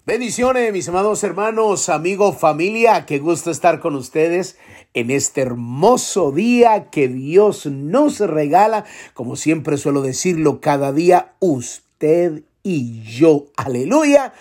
Bendiciones, mis amados hermanos, amigos, familia, qué gusto estar con ustedes en este hermoso día que Dios nos regala. Como siempre suelo decirlo, cada día usted y yo, aleluya,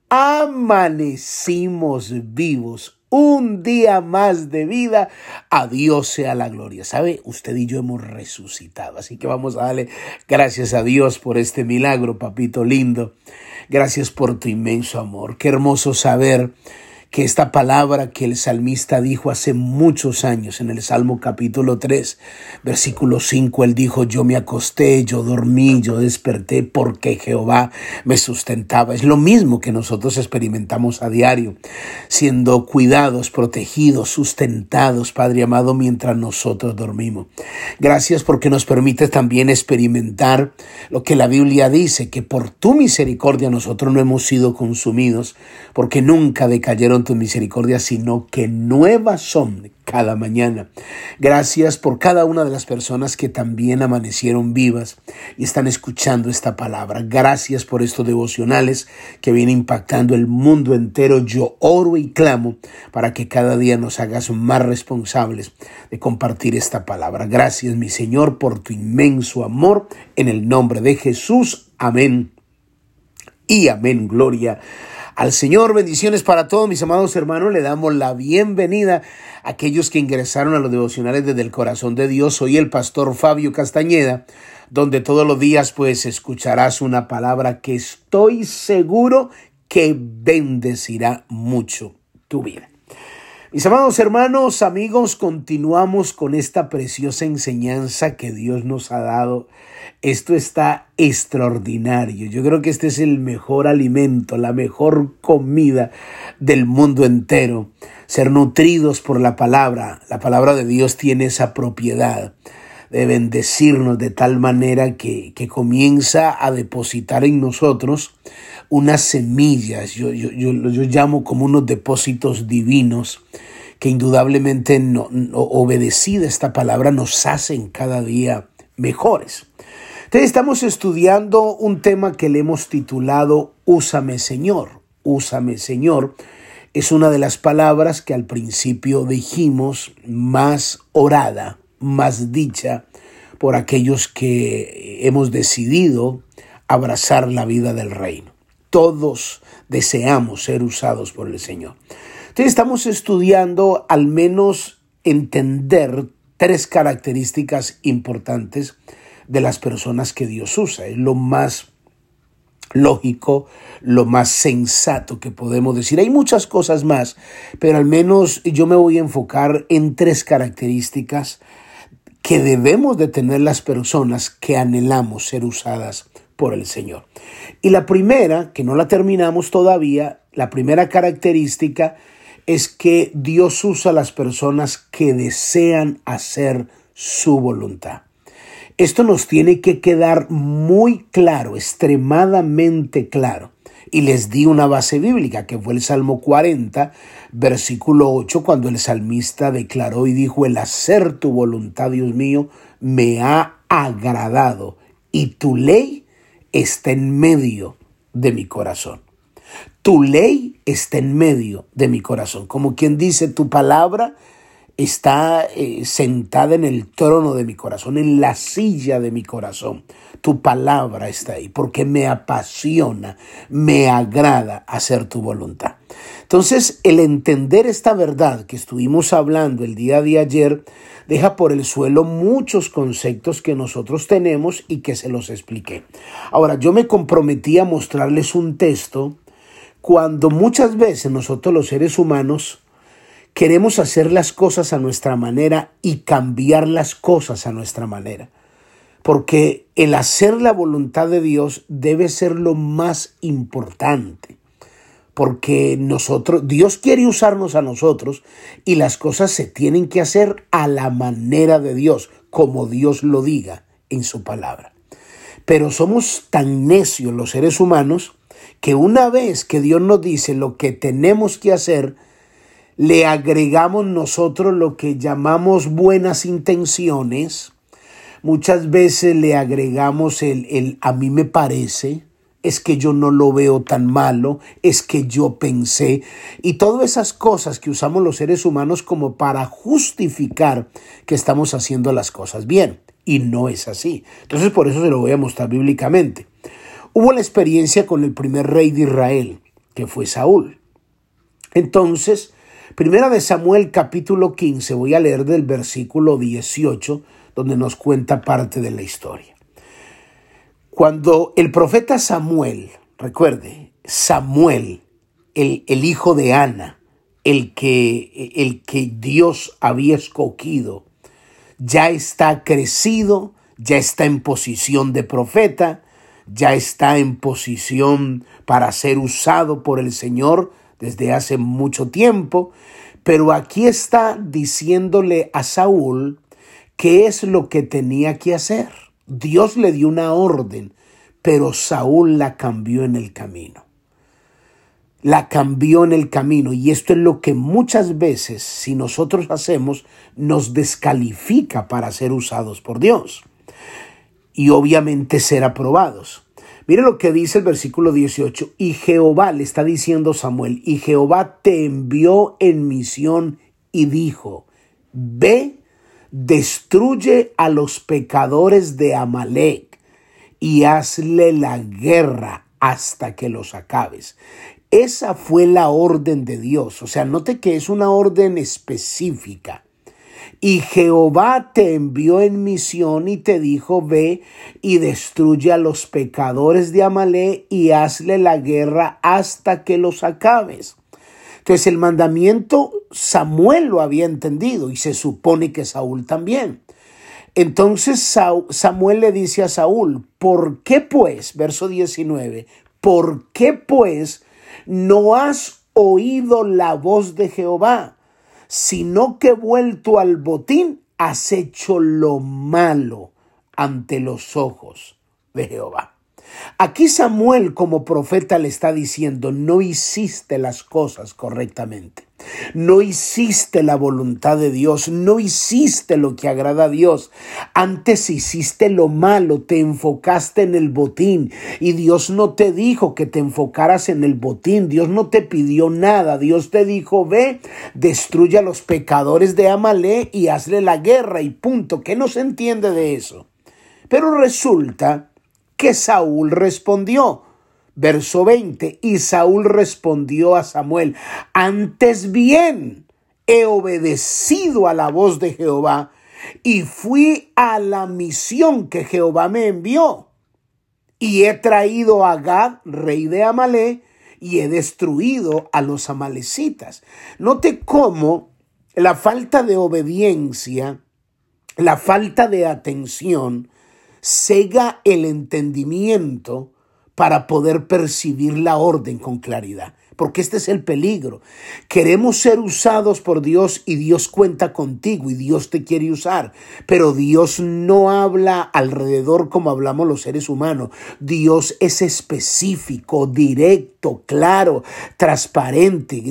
amanecimos vivos. Un día más de vida, a Dios sea la gloria. ¿Sabe? Usted y yo hemos resucitado, así que vamos a darle gracias a Dios por este milagro, papito lindo. Gracias por tu inmenso amor. Qué hermoso saber que esta palabra que el salmista dijo hace muchos años en el Salmo capítulo 3, versículo 5, él dijo: yo me acosté, yo dormí, yo desperté porque Jehová me sustentaba. Es lo mismo que nosotros experimentamos a diario, siendo cuidados, protegidos, sustentados, Padre amado, mientras nosotros dormimos. Gracias porque nos permite también experimentar lo que la Biblia dice, que por tu misericordia nosotros no hemos sido consumidos, porque nunca decayeron tus misericordias, sino que nuevas son cada mañana. Gracias por cada una de las personas que también amanecieron vivas y están escuchando esta palabra. Gracias por estos devocionales que vienen impactando el mundo entero. Yo oro y clamo para que cada día nos hagas más responsables de compartir esta palabra. Gracias, mi Señor, por tu inmenso amor. En el nombre de Jesús. Amén y amén. Gloria al Señor. Bendiciones para todos mis amados hermanos. Le damos la bienvenida a aquellos que ingresaron a los devocionales desde el corazón de Dios. Soy el pastor Fabio Castañeda, donde todos los días pues escucharás una palabra que estoy seguro que bendecirá mucho tu vida. Mis amados hermanos, amigos, continuamos con esta preciosa enseñanza que Dios nos ha dado. Esto está extraordinario. Yo creo que este es el mejor alimento, la mejor comida del mundo entero. Ser nutridos por la palabra. La palabra de Dios tiene esa propiedad de bendecirnos de tal manera que comienza a depositar en nosotros unas semillas. Yo llamo como unos depósitos divinos que indudablemente obedecida esta palabra nos hacen cada día mejores. Entonces estamos estudiando un tema que le hemos titulado Úsame Señor. Úsame Señor es una de las palabras que al principio dijimos más orada, más dicha por aquellos que hemos decidido abrazar la vida del reino. Todos deseamos ser usados por el Señor. Entonces estamos estudiando al menos entender 3 características importantes de las personas que Dios usa. Es lo más lógico, lo más sensato que podemos decir. Hay muchas cosas más, pero al menos yo me voy a enfocar en 3 características que debemos de tener las personas que anhelamos ser usadas por el Señor. Y la primera, que no la terminamos todavía, la primera característica es que Dios usa a las personas que desean hacer su voluntad. Esto nos tiene que quedar muy claro, extremadamente claro. Y les di una base bíblica que fue el Salmo 40, versículo 8, cuando el salmista declaró y dijo: el hacer tu voluntad, Dios mío, me ha agradado y tu ley está en medio de mi corazón. Tu ley está en medio de mi corazón. Como quien dice, tu palabra está sentada en el trono de mi corazón, en la silla de mi corazón. Tu palabra está ahí porque me apasiona, me agrada hacer tu voluntad. Entonces, el entender esta verdad que estuvimos hablando el día de ayer deja por el suelo muchos conceptos que nosotros tenemos y que se los expliqué. Ahora, yo me comprometí a mostrarles un texto cuando muchas veces nosotros los seres humanos queremos hacer las cosas a nuestra manera y cambiar las cosas a nuestra manera. Porque el hacer la voluntad de Dios debe ser lo más importante. Porque Dios quiere usarnos a nosotros y las cosas se tienen que hacer a la manera de Dios, como Dios lo diga en su palabra. Pero somos tan necios los seres humanos que una vez que Dios nos dice lo que tenemos que hacer, le agregamos nosotros lo que llamamos buenas intenciones. Muchas veces le agregamos el a mí me parece, es que yo no lo veo tan malo, es que yo pensé, y todas esas cosas que usamos los seres humanos como para justificar que estamos haciendo las cosas bien, y no es así. Entonces por eso se lo voy a mostrar bíblicamente. Hubo la experiencia con el primer rey de Israel, que fue Saúl. Entonces, Primera de Samuel capítulo 15, voy a leer del versículo 18, donde nos cuenta parte de la historia. Cuando el profeta Samuel, recuerde, Samuel, el hijo de Ana, el que Dios había escogido, ya está crecido, ya está en posición de profeta, ya está en posición para ser usado por el Señor desde hace mucho tiempo, pero aquí está diciéndole a Saúl qué es lo que tenía que hacer. Dios le dio una orden, pero Saúl la cambió en el camino. La cambió en el camino, y esto es lo que muchas veces, si nosotros hacemos, nos descalifica para ser usados por Dios y obviamente ser aprobados. Mire lo que dice el versículo 18. Y Jehová, le está diciendo Samuel, y Jehová te envió en misión y dijo: ve, destruye a los pecadores de Amalec y hazle la guerra hasta que los acabes. Esa fue la orden de Dios. O sea, note que es una orden específica. Y Jehová te envió en misión y te dijo: ve y destruye a los pecadores de Amalec y hazle la guerra hasta que los acabes. Entonces el mandamiento Samuel lo había entendido, y se supone que Saúl también. Entonces Samuel le dice a Saúl: ¿por qué pues, verso 19, por qué pues no has oído la voz de Jehová, sino que vuelto al botín has hecho lo malo ante los ojos de Jehová? Aquí Samuel, como profeta, le está diciendo: no hiciste las cosas correctamente, no hiciste la voluntad de Dios, no hiciste lo que agrada a Dios. Antes hiciste lo malo, te enfocaste en el botín, y Dios no te dijo que te enfocaras en el botín. Dios no te pidió nada. Dios te dijo: ve, destruye a los pecadores de Amalec y hazle la guerra, y punto. ¿Qué no se entiende de eso? Pero resulta que Saúl respondió, verso 20, y Saúl respondió a Samuel: antes bien he obedecido a la voz de Jehová y fui a la misión que Jehová me envió, y he traído a Agag, rey de Amalec, y he destruido a los amalecitas. Note cómo la falta de obediencia, la falta de atención, cega el entendimiento para poder percibir la orden con claridad. Porque este es el peligro. Queremos ser usados por Dios, y Dios cuenta contigo y Dios te quiere usar. Pero Dios no habla alrededor como hablamos los seres humanos. Dios es específico, directo, claro, transparente.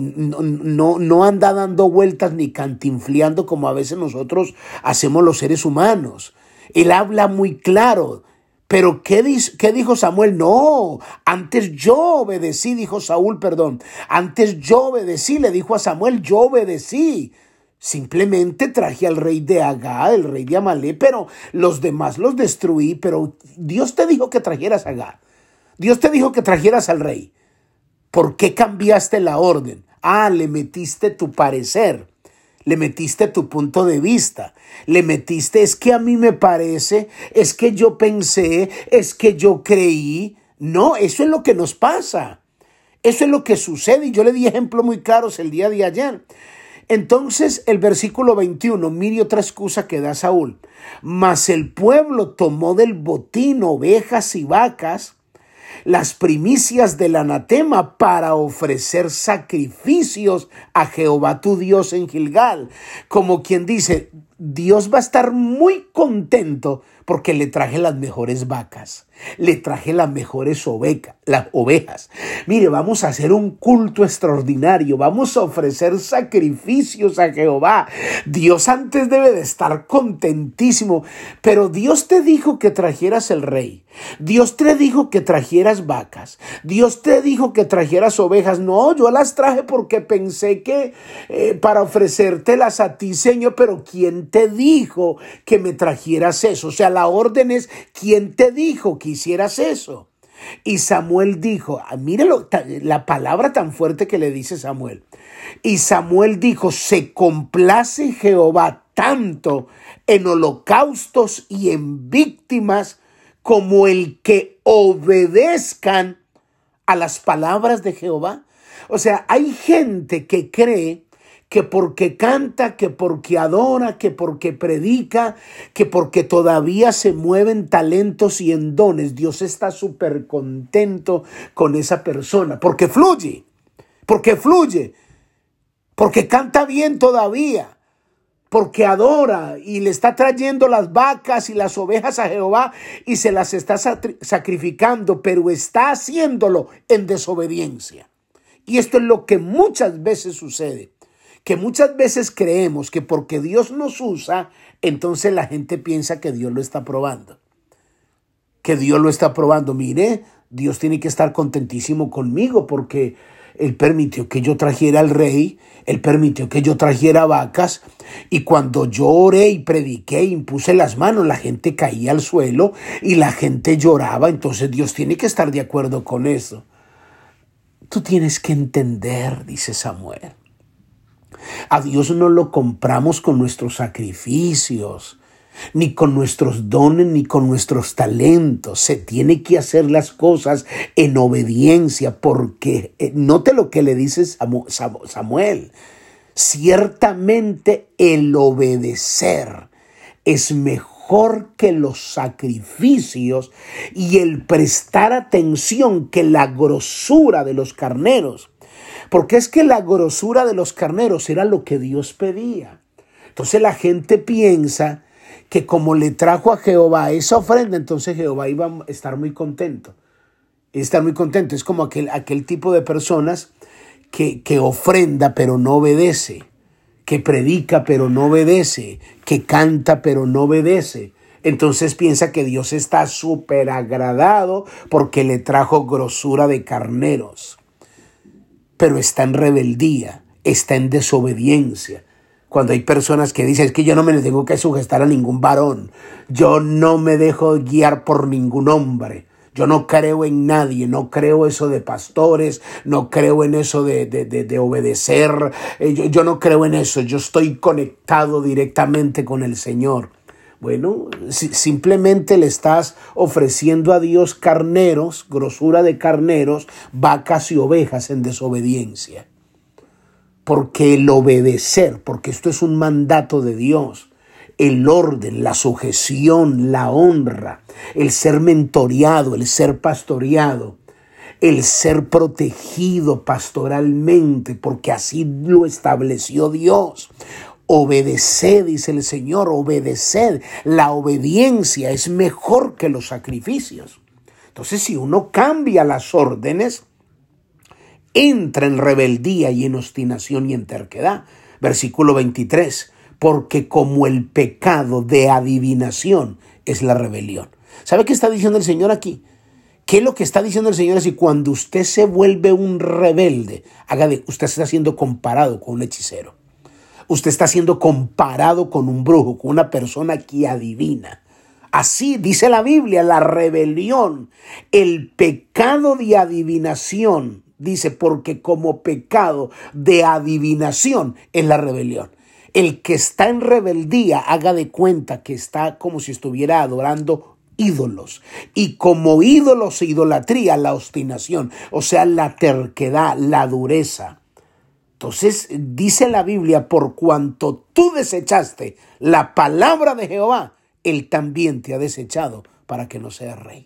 No anda dando vueltas ni cantinfleando como a veces nosotros hacemos los seres humanos. Él habla muy claro. Pero ¿qué dijo Samuel? No, antes yo obedecí, dijo Saúl, antes yo obedecí, le dijo a Samuel: yo obedecí. Simplemente traje al rey de Agag, el rey de Amalec, pero los demás los destruí. Pero Dios te dijo que trajeras a Agag. Dios te dijo que trajeras al rey. ¿Por qué cambiaste la orden? Le metiste tu parecer. Le metiste tu punto de vista, le metiste: es que a mí me parece, es que yo pensé, es que yo creí. No, eso es lo que nos pasa. Eso es lo que sucede, y yo le di ejemplos muy claros el día de ayer. Entonces el versículo 21, mire otra excusa que da Saúl. Mas el pueblo tomó del botín ovejas y vacas, las primicias del anatema, para ofrecer sacrificios a Jehová tu Dios en Gilgal. Como quien dice: Dios va a estar muy contento porque le traje las mejores vacas, le traje las mejores las ovejas. Mire, vamos a hacer un culto extraordinario, vamos a ofrecer sacrificios a Jehová. Dios antes debe de estar contentísimo, pero Dios te dijo que trajeras el rey. Dios te dijo que trajeras vacas. Dios te dijo que trajeras ovejas. No, yo las traje porque pensé que para ofrecértelas a ti, Señor, pero ¿quién te dijo que me trajeras eso? O sea, la orden es, ¿quién te dijo que hicieras eso? Y Samuel dijo, mírelo, la palabra tan fuerte que le dice Samuel. Y Samuel dijo, se complace Jehová tanto en holocaustos y en víctimas como el que obedezcan a las palabras de Jehová. O sea, hay gente que cree que porque canta, que porque adora, que porque predica, que porque todavía se mueven talentos y en dones, Dios está súper contento con esa persona, porque fluye, porque canta bien todavía, porque adora y le está trayendo las vacas y las ovejas a Jehová y se las está sacrificando, pero está haciéndolo en desobediencia. Y esto es lo que muchas veces sucede, que muchas veces creemos que porque Dios nos usa, entonces la gente piensa que Dios lo está probando. Que Dios lo está probando. Mire, Dios tiene que estar contentísimo conmigo porque Él permitió que yo trajera al rey, Él permitió que yo trajera vacas, y cuando yo oré y prediqué, impuse las manos, la gente caía al suelo y la gente lloraba. Entonces Dios tiene que estar de acuerdo con eso. Tú tienes que entender, dice Samuel. A Dios no lo compramos con nuestros sacrificios, ni con nuestros dones, ni con nuestros talentos. Se tiene que hacer las cosas en obediencia, porque note lo que le dice Samuel. Ciertamente el obedecer es mejor que los sacrificios y el prestar atención que la grosura de los carneros. Porque es que la grosura de los carneros era lo que Dios pedía. Entonces la gente piensa que como le trajo a Jehová esa ofrenda, entonces Jehová iba a estar muy contento. Es como aquel tipo de personas que ofrenda pero no obedece, que predica pero no obedece, que canta pero no obedece. Entonces piensa que Dios está súper agradado porque le trajo grosura de carneros. Pero está en rebeldía, está en desobediencia. Cuando hay personas que dicen, es que yo no me tengo que sujetar a ningún varón, yo no me dejo guiar por ningún hombre, yo no creo en nadie, no creo eso de pastores, no creo en eso de obedecer, yo no creo en eso, yo estoy conectado directamente con el Señor. Bueno, simplemente le estás ofreciendo a Dios carneros, grosura de carneros, vacas y ovejas en desobediencia. Porque el obedecer, porque esto es un mandato de Dios, el orden, la sujeción, la honra, el ser mentoreado, el ser pastoreado, el ser protegido pastoralmente, porque así lo estableció Dios. Obedeced, dice el Señor, obedeced. La obediencia es mejor que los sacrificios. Entonces, si uno cambia las órdenes, entra en rebeldía y en obstinación y en terquedad. Versículo 23, porque como el pecado de adivinación es la rebelión. ¿Sabe qué está diciendo el Señor aquí? ¿Qué es lo que está diciendo el Señor? Es que cuando usted se vuelve un rebelde, usted está siendo comparado con un hechicero. Usted está siendo comparado con un brujo, con una persona que adivina. Así dice la Biblia, la rebelión, el pecado de adivinación, dice, porque como pecado de adivinación es la rebelión. El que está en rebeldía, haga de cuenta que está como si estuviera adorando ídolos. Y como ídolos e idolatría, la obstinación, o sea, la terquedad, la dureza. Entonces dice la Biblia, por cuanto tú desechaste la palabra de Jehová, Él también te ha desechado para que no seas rey.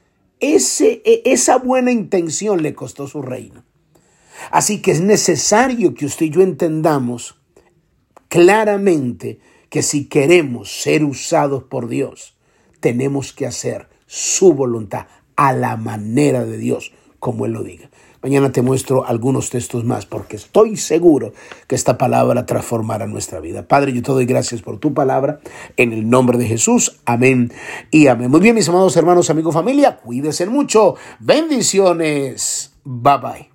Esa buena intención le costó su reino. Así que es necesario que usted y yo entendamos claramente que si queremos ser usados por Dios, tenemos que hacer su voluntad a la manera de Dios, como Él lo diga. Mañana te muestro algunos textos más porque estoy seguro que esta palabra transformará nuestra vida. Padre, yo te doy gracias por tu palabra en el nombre de Jesús. Amén y amén. Muy bien, mis amados hermanos, amigos, familia, cuídense mucho. Bendiciones. Bye bye.